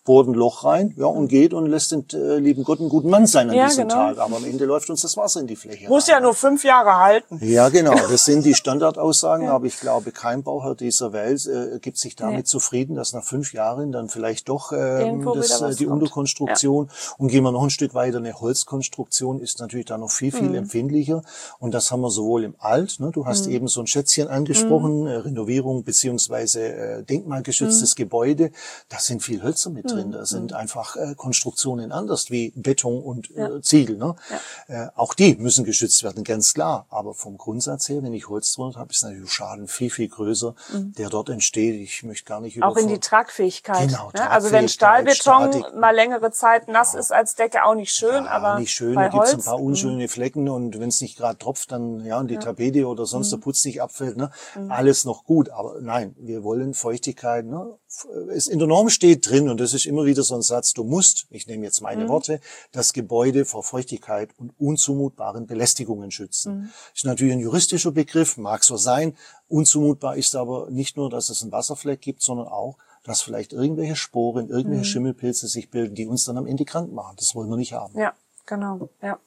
bohrt ein Loch rein, ja, und geht und lässt den äh, lieben Gott einen guten Mann sein an Ja, diesem genau. Tag. Aber am Ende läuft uns das Wasser in die Fläche Muss rein. ja nur fünf Jahre halten. Ja, genau. Das sind die Standardaussagen. Aber ich glaube, kein Bauherr dieser Welt äh, gibt sich damit Nee. zufrieden, dass nach fünf Jahren dann vielleicht doch ähm, Irgendwo das, wieder äh, was die kommt. Unterkonstruktion. Und gehen wir noch ein Stück weiter, eine Holzkonstruktion ist natürlich da noch viel, viel Mhm. empfindlicher. Und das haben wir sowohl im Alt, ne, du hast Mhm. eben so ein Schätzchen angesprochen, mhm. äh, Renovierung beziehungsweise äh, denkmalgeschütztes mhm. Gebäude. Da sind viel Hölzer mit drin. Da sind mhm. einfach äh, Konstruktionen anders wie Beton und ja. äh, Ziegel. Ne? Ja. Äh, auch die müssen geschützt werden, ganz klar. Aber vom Grundsatz her, wenn ich Holz drunter habe, ist natürlich der Schaden viel, viel größer, mhm. der dort entsteht. Ich möchte gar nicht über... Auch in die Tragfähigkeit. Genau, ne? Also wenn Stahlbeton Statik. mal längere Zeit nass ja. ist als Decke, auch nicht schön, ja, aber nicht schön. bei Da gibt's Holz, ein paar unschöne Flecken und wenn es nicht gerade tropft, dann ja und die ja. Tapete oder sonst mhm. der Putz nicht abfällt, ne? Mhm. Alles noch gut. Aber nein, wir wollen Feuchtigkeit. Ne? Es in der Norm steht drin und das ist immer wieder so ein Satz: Du musst, ich nehme jetzt meine mhm. Worte, das Gebäude vor Feuchtigkeit und unzumutbaren Belästigungen schützen. Mhm. Ist natürlich ein juristischer Begriff, mag so sein. Unzumutbar ist aber nicht nur, dass es einen Wasserfleck gibt, sondern auch, dass vielleicht irgendwelche Sporen, irgendwelche mhm. Schimmelpilze sich bilden, die uns dann am Ende krank machen. Das wollen wir nicht haben. Ja, genau. Ja.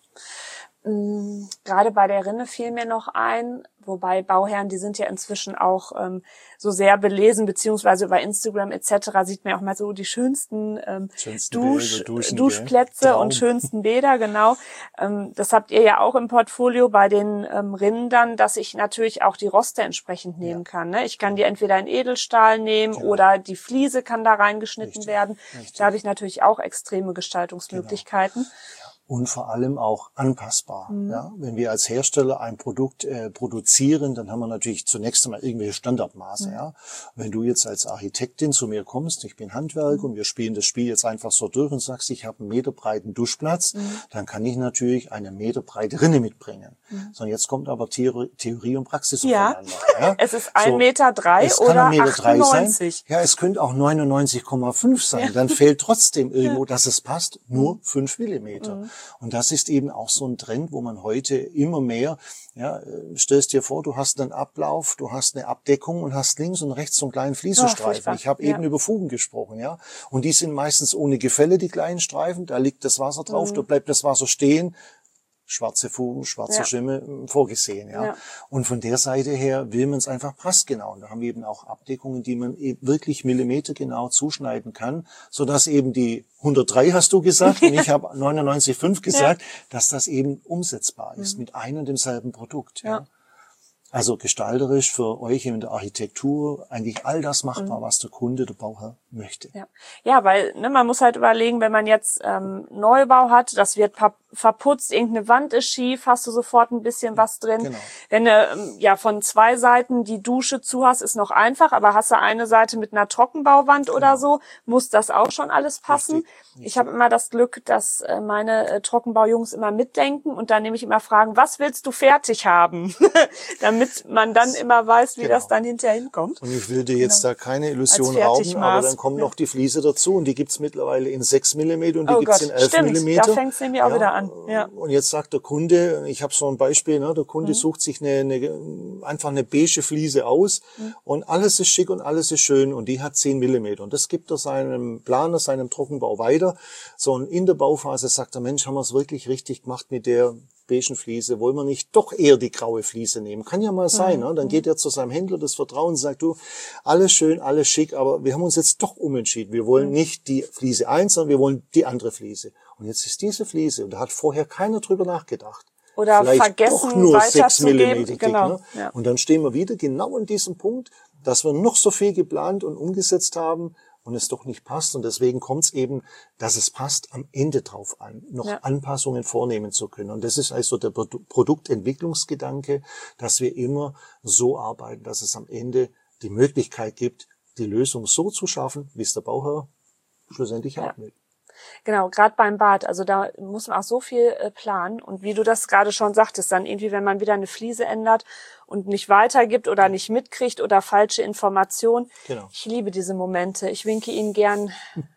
Mhm. Gerade bei der Rinne fiel mir noch ein, wobei Bauherren, die sind ja inzwischen auch ähm, so sehr belesen, beziehungsweise über Instagram et cetera sieht man ja auch mal so die schönsten, ähm, schönsten Dusch, Duschen, Duschplätze und schönsten Bäder, genau. Ähm, das habt ihr ja auch im Portfolio bei den ähm, Rinnen dann, dass ich natürlich auch die Roste entsprechend nehmen ja. kann. Ne? Ich kann die entweder in Edelstahl nehmen genau. oder die Fliese kann da reingeschnitten Richtig. werden. Richtig. Da habe ich natürlich auch extreme Gestaltungsmöglichkeiten. Genau. Und vor allem auch anpassbar. Mhm. Ja, wenn wir als Hersteller ein Produkt äh, produzieren, dann haben wir natürlich zunächst einmal irgendwelche Standardmaße. Mhm. Ja, wenn du jetzt als Architektin zu mir kommst, ich bin Handwerker mhm. und wir spielen das Spiel jetzt einfach so durch und sagst, ich habe einen Meter breiten Duschplatz, mhm. dann kann ich natürlich eine Meter breite Rinne mitbringen. Mhm. So, jetzt kommt aber Theorie, Theorie und Praxis ja. aufeinander. Ja, es ist ein so, Meter drei es oder kann ein Meter achtundneunzig. Sein. Ja, es könnte auch neunundneunzig Komma fünf sein. Ja. Dann fehlt trotzdem irgendwo, dass es passt, nur mhm. fünf Millimeter. Mhm. Und das ist eben auch so ein Trend, wo man heute immer mehr, ja, stellst dir vor, du hast einen Ablauf, du hast eine Abdeckung und hast links und rechts so einen kleinen Fliesenstreifen. Oh, ich habe ja. eben über Fugen gesprochen, ja. Und die sind meistens ohne Gefälle, die kleinen Streifen, da liegt das Wasser drauf, mhm. da bleibt das Wasser stehen. Schwarze Fugen, schwarze ja. Schimmel vorgesehen, ja. ja. Und von der Seite her will man es einfach passgenau. Und da haben wir eben auch Abdeckungen, die man eben wirklich millimetergenau zuschneiden kann, sodass eben die hundertdrei hast du gesagt und ich habe neunundneunzig Komma fünf gesagt, ja. dass das eben umsetzbar ist mhm. mit einem und demselben Produkt. Ja. ja. Also gestalterisch für euch in der Architektur eigentlich all das machbar, mhm. was der Kunde, der Bauherr möchte. Ja, ja, weil ne, man muss halt überlegen, wenn man jetzt ähm, Neubau hat, das wird verputzt, irgendeine Wand ist schief, hast du sofort ein bisschen was drin. Genau. Wenn du ähm, ja von zwei Seiten die Dusche zu hast, ist noch einfach, aber hast du eine Seite mit einer Trockenbauwand genau. oder so, muss das auch schon alles passen. Richtig. Richtig. Ich habe immer das Glück, dass äh, meine äh, Trockenbaujungs immer mitdenken und dann nehme ich immer fragen, was willst du fertig haben? Damit man dann immer weiß, wie genau. das dann hinterher hinkommt. Und ich will dir jetzt genau. da keine Illusion rauben, aber dann kommt ja. noch die Fliese dazu und die gibt's mittlerweile in sechs Millimeter und die oh gibt's Gott, in elf Millimeter. Da fängt's nämlich auch ja. wieder an. Ja. Und jetzt sagt der Kunde, ich habe so ein Beispiel, ne, der Kunde mhm. sucht sich eine, eine einfach eine beige Fliese aus mhm. und alles ist schick und alles ist schön und die hat zehn Millimeter. Und das gibt er seinem Planer, seinem Trockenbau weiter. So, und in der Bauphase sagt der Mensch, haben wir es wirklich richtig gemacht mit der beigen Fliese, wollen wir nicht doch eher die graue Fliese nehmen? Kann ja mal sein, mhm. ne? Dann geht er zu seinem Händler des Vertrauens und sagt, du, alles schön, alles schick, aber wir haben uns jetzt doch umentschieden. Wir wollen mhm. nicht die Fliese eins, sondern wir wollen die andere Fliese. Und jetzt ist diese Fliese, und da hat vorher keiner drüber nachgedacht. Oder vielleicht vergessen, doch nur sechs Millimeter dick, genau. ne? Ja. Und dann stehen wir wieder genau an diesem Punkt, dass wir noch so viel geplant und umgesetzt haben, und es doch nicht passt. Und deswegen kommt es eben, dass es passt, am Ende drauf an, noch ja. Anpassungen vornehmen zu können. Und das ist also der Produktentwicklungsgedanke, dass wir immer so arbeiten, dass es am Ende die Möglichkeit gibt, die Lösung so zu schaffen, wie es der Bauherr schlussendlich ja. haben will. Genau, gerade beim Bad, also da muss man auch so viel äh, planen und wie du das gerade schon sagtest, dann irgendwie, wenn man wieder eine Fliese ändert und nicht weitergibt oder nicht mitkriegt oder falsche Informationen. Genau. Ich liebe diese Momente. Ich winke Ihnen gern,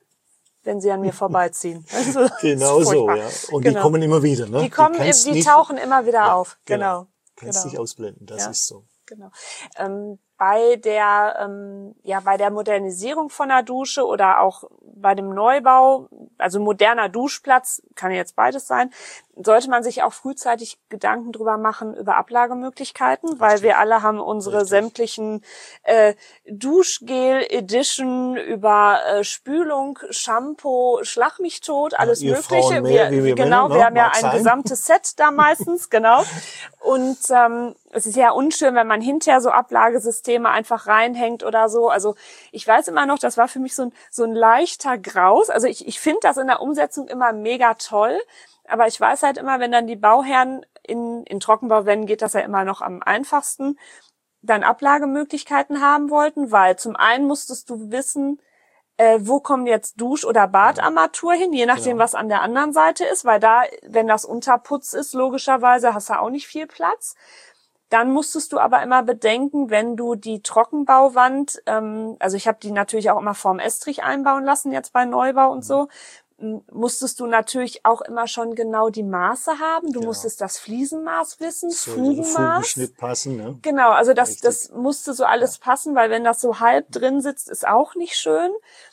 wenn Sie an mir vorbeiziehen. Also, genau so, ja. Und genau. die kommen immer wieder, ne? Die kommen, die, die tauchen immer wieder ja, auf. Genau. genau. Kannst genau. nicht ausblenden, das ja. ist so. Genau. Ähm, bei der, ähm, ja, bei der Modernisierung von der Dusche oder auch bei dem Neubau, also moderner Duschplatz, kann jetzt beides sein, sollte man sich auch frühzeitig Gedanken drüber machen über Ablagemöglichkeiten, weil Richtig. wir alle haben unsere Richtig. sämtlichen äh, Duschgel-Edition über äh, Spülung, Shampoo, Schlag mich tot, alles ja, Mögliche. Mehr, wir, wir genau, Männer, wir haben ja ein sein. gesamtes Set da meistens, genau. Und ähm, es ist ja unschön, wenn man hinterher so Ablagesysteme einfach reinhängt oder so. Also ich weiß immer noch, das war für mich so ein, so ein leichter Graus. Also ich, ich finde das in der Umsetzung immer mega toll. Aber ich weiß halt immer, wenn dann die Bauherren in, in Trockenbauwänden geht das ja immer noch am einfachsten, dann Ablagemöglichkeiten haben wollten, weil zum einen musstest du wissen, äh, wo kommen jetzt Dusch- oder Badarmatur hin, je nachdem, Ja. was an der anderen Seite ist, weil da, wenn das Unterputz ist, logischerweise hast du auch nicht viel Platz. Dann musstest du aber immer bedenken, wenn du die Trockenbauwand, ähm, also ich habe die natürlich auch immer vorm Estrich einbauen lassen, jetzt bei Neubau und so, musstest du natürlich auch immer schon genau die Maße haben. Du Ja. musstest das Fliesenmaß wissen, Soll Fugenmaß. der Fugenschnitt passen, ne? Genau, also das, Richtig. das musste so alles ja. passen, weil wenn das so halb drin sitzt, ist auch nicht schön.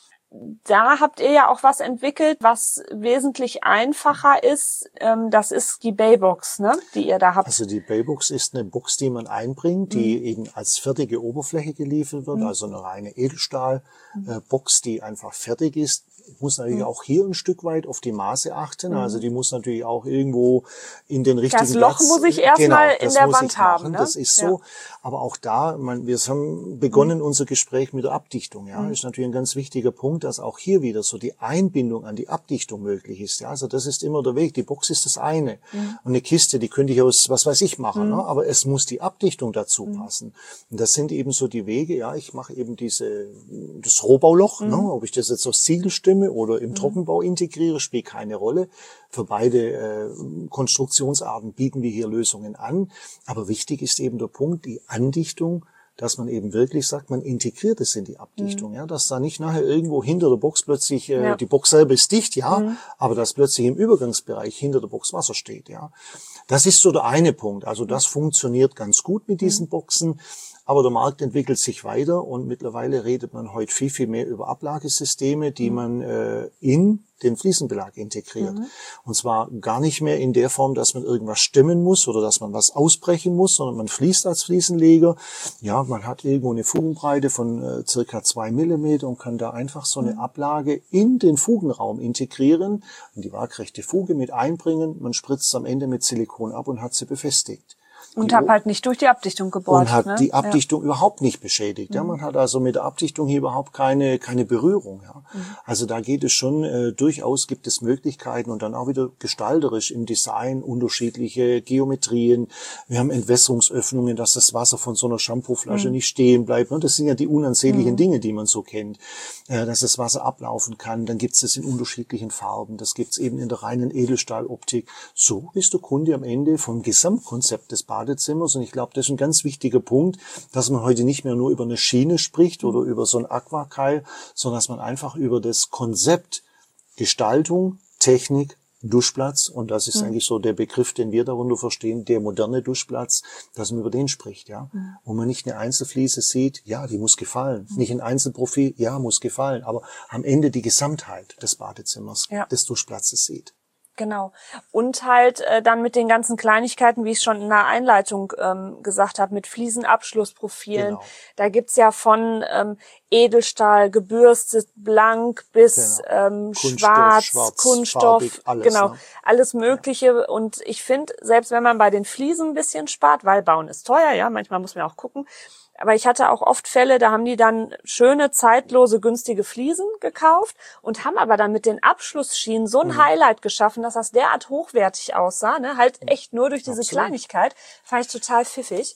Da habt ihr ja auch was entwickelt, was wesentlich einfacher ist. Das ist die Baybox, ne, die ihr da habt. Also die Baybox ist eine Box, die man einbringt, die mhm. eben als fertige Oberfläche geliefert wird, mhm. also eine reine Edelstahl-Box, die einfach fertig ist. Ich muss natürlich mhm. auch hier ein Stück weit auf die Maße achten. Mhm. Also die muss natürlich auch irgendwo in den richtigen Das Loch Platz. muss ich erstmal genau, in der Wand haben. Ne? Das ist so. Ja. Aber auch da, man, wir haben begonnen mhm. unser Gespräch mit der Abdichtung. Ja, mhm. ist natürlich ein ganz wichtiger Punkt, dass auch hier wieder so die Einbindung an die Abdichtung möglich ist. Ja, also das ist immer der Weg. Die Box ist das eine. Mhm. Und eine Kiste, die könnte ich aus, was weiß ich, machen. Mhm. Ne? Aber es muss die Abdichtung dazu mhm. passen. Und das sind eben so die Wege. Ja, ich mache eben diese, das Rohbauloch. Mhm. Ne? Ob ich das jetzt aus Ziegelstimme oder im mhm. Trockenbau integriere, spielt keine Rolle. Für beide äh, Konstruktionsarten bieten wir hier Lösungen an. Aber wichtig ist eben der Punkt, die Andichtung, dass man eben wirklich sagt, man integriert es in die Abdichtung, mhm. ja, dass da nicht nachher irgendwo hinter der Box plötzlich, äh, ja. die Box selber ist dicht, ja, mhm. aber dass plötzlich im Übergangsbereich hinter der Box Wasser steht, ja. Das ist so der eine Punkt. Also das mhm. funktioniert ganz gut mit diesen mhm. Boxen. Aber der Markt entwickelt sich weiter und mittlerweile redet man heute viel, viel mehr über Ablagesysteme, die mhm. man äh, in den Fliesenbelag integriert. Mhm. Und zwar gar nicht mehr in der Form, dass man irgendwas stemmen muss oder dass man was ausbrechen muss, sondern man fließt als Fliesenleger. Ja, man hat irgendwo eine Fugenbreite von äh, circa zwei Millimeter und kann da einfach so eine mhm. Ablage in den Fugenraum integrieren und die waagrechte Fuge mit einbringen. Man spritzt am Ende mit Silikon ab und hat sie befestigt. Und habe halt nicht durch die Abdichtung gebohrt. Und hat ne? die Abdichtung ja. überhaupt nicht beschädigt. Ja, mhm. man hat also mit der Abdichtung hier überhaupt keine keine Berührung. Ja, mhm. also da geht es schon äh, durchaus gibt es Möglichkeiten und dann auch wieder gestalterisch im Design unterschiedliche Geometrien. Wir haben Entwässerungsöffnungen, dass das Wasser von so einer Shampooflasche mhm. nicht stehen bleibt. Das sind ja die unansehnlichen mhm. Dinge, die man so kennt, äh, dass das Wasser ablaufen kann. Dann gibt es das in unterschiedlichen Farben. Das gibt es eben in der reinen Edelstahloptik. So ist der Kunde am Ende vom Gesamtkonzept des Badezimmers. Und ich glaube, das ist ein ganz wichtiger Punkt, dass man heute nicht mehr nur über eine Schiene spricht oder über so ein Aquakeil, sondern dass man einfach über das Konzept Gestaltung, Technik, Duschplatz, und das ist mhm. eigentlich so der Begriff, den wir darunter verstehen, der moderne Duschplatz, dass man über den spricht, ja. Mhm. Wo man nicht eine Einzelfliese sieht, ja, die muss gefallen. Mhm. Nicht ein Einzelprofil, ja, muss gefallen. Aber am Ende die Gesamtheit des Badezimmers, ja. des Duschplatzes sieht. Genau. Und halt äh, dann mit den ganzen Kleinigkeiten, wie ich schon in der Einleitung ähm, gesagt habe, mit Fliesenabschlussprofilen. Genau. Da gibt's ja von ähm, Edelstahl, gebürstet, blank bis genau. ähm, Kunststoff, schwarz, schwarz, Kunststoff, farbig, alles, genau, ne? alles Mögliche. Ja. Und ich finde, selbst wenn man bei den Fliesen ein bisschen spart, weil Bauen ist teuer, ja, manchmal muss man auch gucken. Aber ich hatte auch oft Fälle, da haben die dann schöne, zeitlose, günstige Fliesen gekauft und haben aber dann mit den Abschlussschienen so ein mhm. Highlight geschaffen, dass das derart hochwertig aussah, ne? Halt echt nur durch diese Absolut. Kleinigkeit. Fand ich total pfiffig.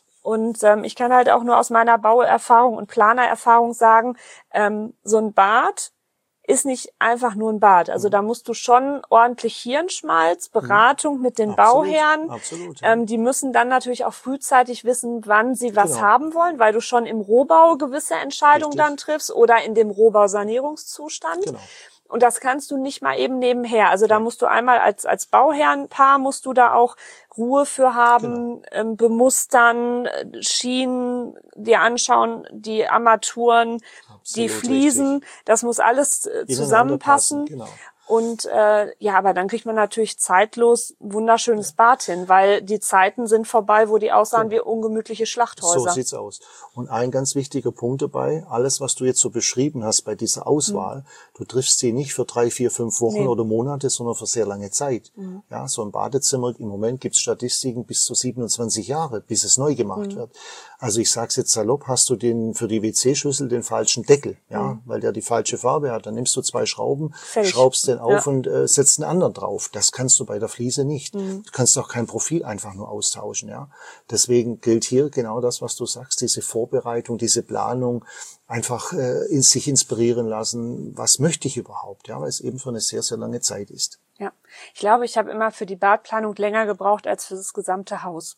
Und ähm, ich kann halt auch nur aus meiner Bauerfahrung und Planererfahrung sagen, ähm, so ein Bad ist nicht einfach nur ein Bad. Also da musst du schon ordentlich Hirnschmalz, Beratung mit den Absolut, Bauherren. Absolut, ja. ähm, die müssen dann natürlich auch frühzeitig wissen, wann sie was genau. haben wollen, weil du schon im Rohbau gewisse Entscheidungen Richtig. Dann triffst oder in dem Rohbausanierungszustand. Genau. Und das kannst du nicht mal eben nebenher. Also da musst du einmal als als Bauherrenpaar musst du da auch Ruhe für haben, genau. ähm, bemustern, Schienen dir anschauen, die Armaturen, Absolut die Fliesen. Richtig. Das muss alles äh, zusammenpassen. Genau. Und äh, ja, aber dann kriegt man natürlich zeitlos ein wunderschönes Bad hin, weil die Zeiten sind vorbei, wo die aussahen wie ungemütliche Schlachthäuser. So sieht's aus. Und ein ganz wichtiger Punkt dabei, alles, was du jetzt so beschrieben hast bei dieser Auswahl, mhm. du triffst sie nicht für drei, vier, fünf Wochen nee. oder Monate, sondern für sehr lange Zeit. Mhm. Ja, so ein Badezimmer, im Moment gibt's Statistiken bis zu siebenundzwanzig Jahre, bis es neu gemacht mhm. wird. Also ich sag's jetzt salopp, hast du den für die W C-Schüssel den falschen Deckel, ja, mhm. weil der die falsche Farbe hat, dann nimmst du zwei Schrauben, Fertig. schraubst den auf ja. und äh, setzt einen anderen drauf. Das kannst du bei der Fliese nicht. Mhm. Du kannst auch kein Profil einfach nur austauschen, ja. Deswegen gilt hier genau das, was du sagst, diese Vorbereitung, diese Planung, einfach äh, in sich inspirieren lassen, was möchte ich überhaupt, ja, weil es eben für eine sehr, sehr lange Zeit ist. Ja, ich glaube, ich habe immer für die Badplanung länger gebraucht als für das gesamte Haus.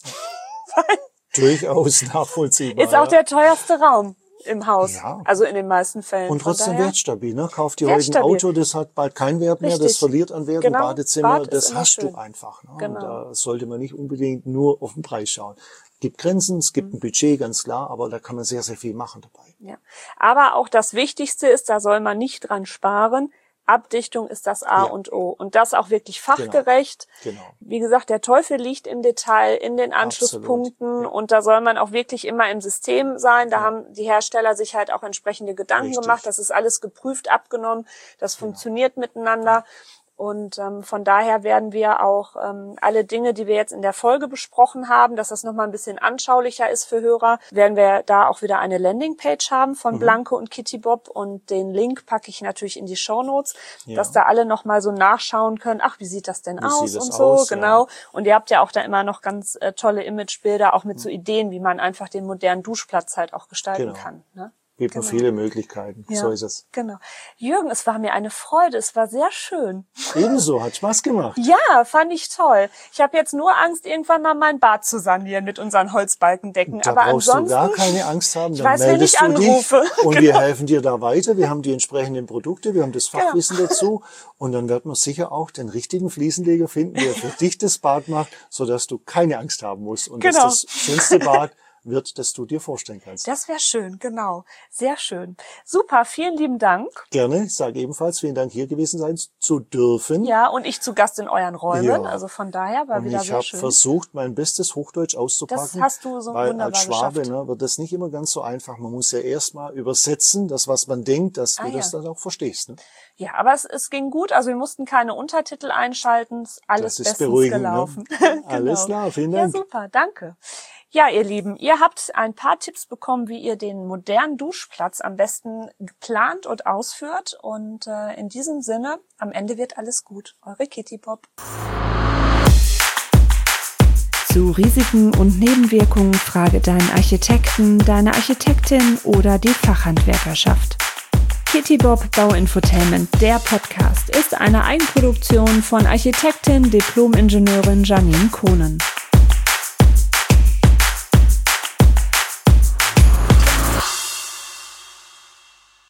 Durchaus nachvollziehbar. Ist auch der teuerste Raum im Haus, ja. also in den meisten Fällen. Und trotzdem wertstabil, ne? Kauft ihr heute ein Auto, das hat bald keinen Wert mehr, Richtig. das verliert an Wert, genau. ein Badezimmer, Bad das hast schön. du einfach. Ne? Genau. Und da sollte man nicht unbedingt nur auf den Preis schauen. Es gibt Grenzen, es gibt ein Budget, ganz klar, aber da kann man sehr, sehr viel machen dabei. Ja. Aber auch das Wichtigste ist, da soll man nicht dran sparen, Abdichtung ist das A ja. und O. Und das auch wirklich fachgerecht. Genau. Genau. Wie gesagt, der Teufel liegt im Detail, in den Anschlusspunkten. Ja. Und da soll man auch wirklich immer im System sein. Da ja. haben die Hersteller sich halt auch entsprechende Gedanken Richtig. gemacht. Das ist alles geprüft, abgenommen. Das genau. funktioniert miteinander. Ja. Und ähm, von daher werden wir auch ähm, alle Dinge, die wir jetzt in der Folge besprochen haben, dass das nochmal ein bisschen anschaulicher ist für Hörer, werden wir da auch wieder eine Landingpage haben von mhm. Blanke und Kitty Bob. Und den Link packe ich natürlich in die Shownotes, ja. dass da alle nochmal so nachschauen können, ach, wie sieht das denn wie aus das und so. Aus, genau. Ja. Und ihr habt ja auch da immer noch ganz äh, tolle Imagebilder, auch mit mhm. so Ideen, wie man einfach den modernen Duschplatz halt auch gestalten genau. kann. Ne? Gibt genau. noch viele Möglichkeiten. Ja, so ist es. Genau. Jürgen, es war mir eine Freude. Es war sehr schön. Ebenso, hat Spaß gemacht. Ja, fand ich toll. Ich habe jetzt nur Angst, irgendwann mal mein Bad zu sanieren mit unseren Holzbalkendecken. Da Aber brauchst ansonsten, du gar keine Angst haben. Dann ich weiß, meldest wenn ich du anrufe. Dich und genau. wir helfen dir da weiter. Wir haben die entsprechenden Produkte, wir haben das Fachwissen genau. dazu. Und dann wird man sicher auch den richtigen Fliesenleger finden, der für dich das Bad macht, sodass du keine Angst haben musst. Und genau. das ist das schönste Bad wird, das du dir vorstellen kannst. Das wäre schön, genau. Sehr schön. Super, vielen lieben Dank. Gerne, ich sage ebenfalls vielen Dank, hier gewesen sein zu dürfen. Ja, und ich zu Gast in euren Räumen. Ja. Also von daher war und wieder sehr schön. Ich habe versucht, mein bestes Hochdeutsch auszupacken. Das hast du so weil wunderbar als Schwabe geschafft. Ne, wird das nicht immer ganz so einfach. Man muss ja erstmal übersetzen, das, was man denkt, dass ah, du ja. das dann auch verstehst. Ne? Ja, aber es, es ging gut. Also wir mussten keine Untertitel einschalten. Alles das ist bestens beruhigend, gelaufen. Ne? genau. Alles klar, vielen Dank. Ja, super, danke. Ja, ihr Lieben, ihr habt ein paar Tipps bekommen, wie ihr den modernen Duschplatz am besten geplant und ausführt. Und äh, in diesem Sinne, am Ende wird alles gut. Eure Kitty Bob. Zu Risiken und Nebenwirkungen frage deinen Architekten, deine Architektin oder die Fachhandwerkerschaft. Kitty Bob Bauinfotainment, der Podcast, ist eine Eigenproduktion von Architektin, Diplom-Ingenieurin Janine Kohnen.